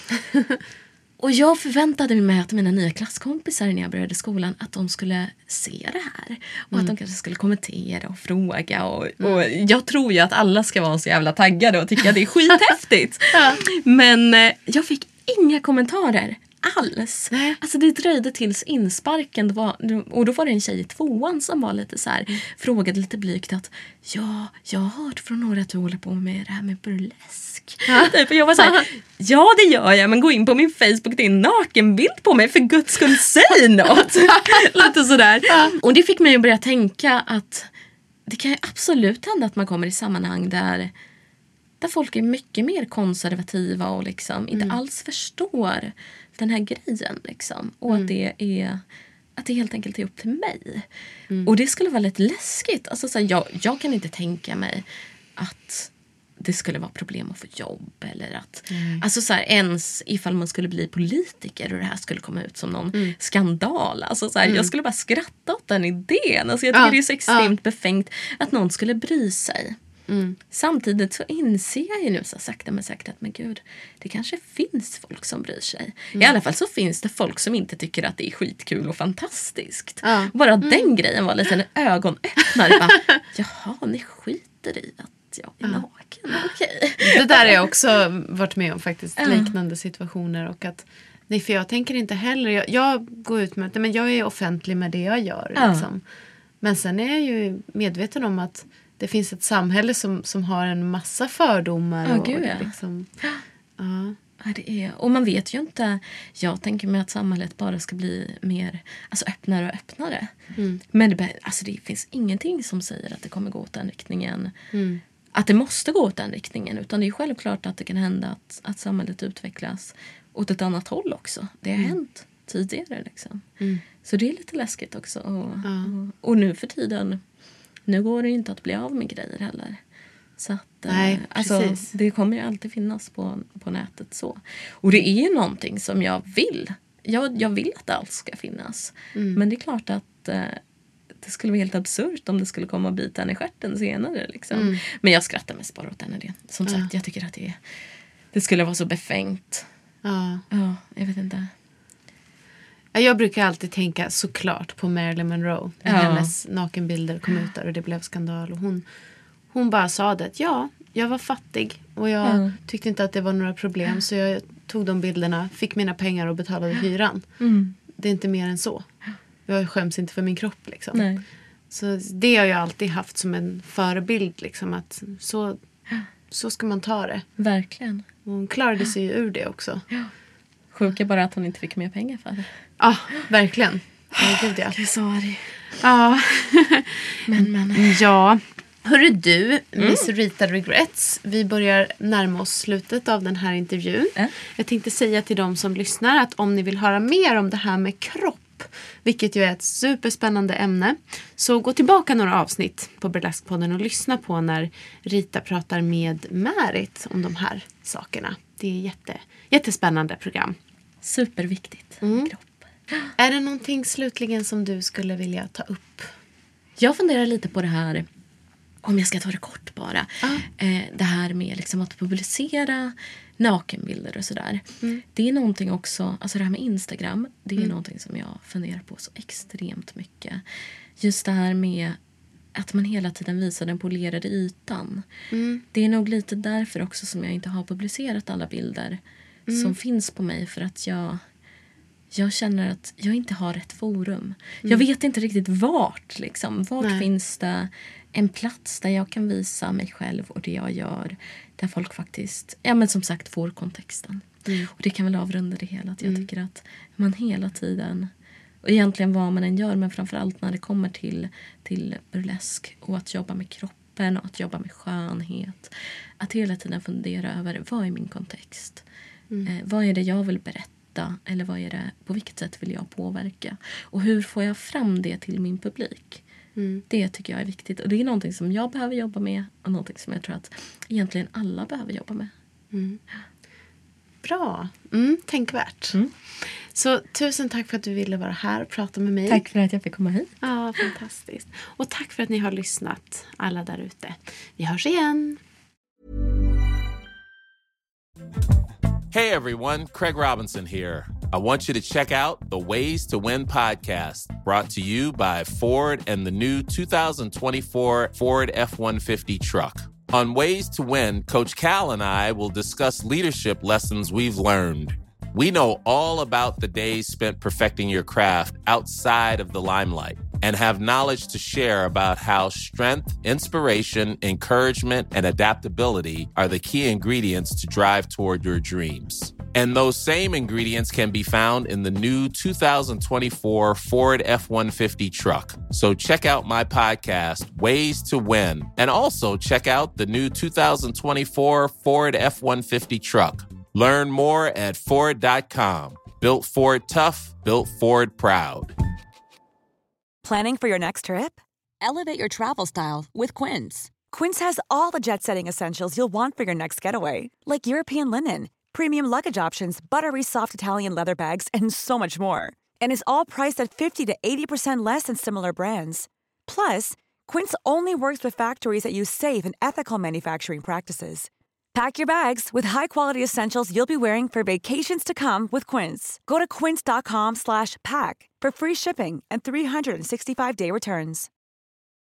S5: Och jag förväntade mig att mina nya klasskompisar när jag började skolan, att de skulle se det här. Och att de kanske skulle kommentera och fråga. Och jag tror ju att alla ska vara så jävla taggade och tycka att det är skithäftigt. Men jag fick inga kommentarer alls. Alltså det dröjde tills insparken och då var det en tjej i 2:an som var lite så här, frågade lite blygt att jag har hört från några att du håller på med det här med burlesk. Typ, och jag var så här, ja det gör jag, men gå in på min Facebook, det är en nakenbild på mig, för guds skull, säg något. Lite sådär. Och det fick mig att börja tänka att det kan ju absolut hända att man kommer i sammanhang där folk är mycket mer konservativa och liksom inte alls förstår den här grejen liksom. Och att det helt enkelt är upp till mig. Och det skulle vara lite läskigt. Alltså, så här, jag kan inte tänka mig att det skulle vara problem att få jobb. Eller att, alltså så här, ens ifall man skulle bli politiker och det här skulle komma ut som någon skandal. Alltså så här, jag skulle bara skratta åt den idén. Alltså, jag tycker det är så extremt befängt att någon skulle bry sig. Samtidigt så inser jag ju nu så sakta men säkert att men gud, det kanske finns folk som bryr sig. I alla fall så finns det folk som inte tycker att det är skitkul och fantastiskt. Bara den grejen var lite en ögonöppnare. Bara, jaha, ni skiter i att jag är naken. Okej.
S4: Det där har jag också varit med om faktiskt, liknande situationer. Och att, nej, för jag tänker inte heller, jag går ut med men jag är offentlig med det jag gör. Liksom. Men sen är jag ju medveten om att det finns ett samhälle som har en massa fördomar.
S5: Och man vet ju inte. Jag tänker mig att samhället bara ska bli mer öppnare och öppnare. Men det finns ingenting som säger att det kommer gå åt den riktningen. Att det måste gå åt den riktningen. Utan det är självklart att det kan hända att samhället utvecklas åt ett annat håll också. Det har hänt tidigare liksom. Så det är lite läskigt också. Och nu för tiden, nu går det ju inte att bli av med grejer heller. Så att,
S4: nej,
S5: det kommer ju alltid finnas på nätet så. Och det är ju någonting som jag vill. Jag vill att allt ska finnas. Men det är klart att det skulle vara helt absurt om det skulle komma och bita en i stjärten senare. Liksom. Men jag skrattar mest bara åt den idén. Som sagt, jag tycker att det skulle vara så befängt. Ja, jag vet inte.
S4: Jag brukar alltid tänka såklart på Marilyn Monroe. När hennes nakenbilder kom ut där och det blev skandal. Och hon bara sa det att jag var fattig. Och jag tyckte inte att det var några problem. Så jag tog de bilderna, fick mina pengar och betalade hyran. Det är inte mer än så. Jag skäms inte för min kropp liksom. Nej. Så det har jag alltid haft som en förebild liksom. Att så ska man ta det.
S5: Verkligen.
S4: Och hon klarade sig ju ur det också.
S5: Sjuka bara att hon inte fick mer pengar för det.
S4: Ja, verkligen. Gud, ja.
S5: Jag är så arg.
S4: Ja.
S5: Men.
S4: Ja. Hörru du, Miss Rita Regrets. Vi börjar närma oss slutet av den här intervjun. Jag tänkte säga till de som lyssnar att om ni vill höra mer om det här med kropp, vilket ju är ett superspännande ämne, så gå tillbaka några avsnitt på Burlesque-podden och lyssna på när Rita pratar med Märit om de här sakerna. Det är jättespännande program.
S5: Superviktigt. Kropp.
S4: Är det någonting slutligen som du skulle vilja ta upp?
S5: Jag funderar lite på det här, om jag ska ta det kort bara. Det här med liksom att publicera nakenbilder och sådär. Det är någonting också, alltså det här med Instagram, det är någonting som jag funderar på så extremt mycket. Just det här med att man hela tiden visar den polerade ytan. Det är nog lite därför också som jag inte har publicerat alla bilder som finns på mig. För att jag känner att jag inte har rätt forum. Jag vet inte riktigt vart liksom. Vart finns det en plats där jag kan visa mig själv och det jag gör. Där folk faktiskt, som sagt, får kontexten. Och det kan väl avrunda det hela. Att jag tycker att man hela tiden, och egentligen vad man än gör, men framförallt när det kommer till burlesk och att jobba med kroppen och att jobba med skönhet. Att hela tiden fundera över, vad är min kontext? Vad är det jag vill berätta? Eller vad är det, på vilket sätt vill jag påverka? Och hur får jag fram det till min publik? Det tycker jag är viktigt. Och det är någonting som jag behöver jobba med. Och någonting som jag tror att egentligen alla behöver jobba med.
S4: Bra. Tänkvärt. Så tusen tack för att du ville vara här och prata med mig.
S5: Tack för att jag fick komma hit.
S4: Ja, fantastiskt. Och tack för att ni har lyssnat, alla där ute. Vi hörs igen.
S8: Hey everyone, Craig Robinson here. I want you to check out the Ways to Win podcast, brought to you by Ford and the new 2024 Ford F-150 truck. On Ways to Win, Coach Cal and I will discuss leadership lessons we've learned. We know all about the days spent perfecting your craft outside of the limelight and have knowledge to share about how strength, inspiration, encouragement, and adaptability are the key ingredients to drive toward your dreams. And those same ingredients can be found in the new 2024 Ford F-150 truck. So check out my podcast, Ways to Win, and also check out the new 2024 Ford F-150 truck. Learn more at Ford.com. Built Ford tough, built Ford proud.
S9: Planning for your next trip?
S10: Elevate your travel style with Quince.
S9: Quince has all the jet-setting essentials you'll want for your next getaway, like European linen, premium luggage options, buttery soft Italian leather bags, and so much more. And is all priced at 50 to 80% less than similar brands. Plus, Quince only works with factories that use safe and ethical manufacturing practices. Pack your bags with high-quality essentials you'll be wearing for vacations to come with Quince. Go to quince.com/pack for free shipping and 365-day returns.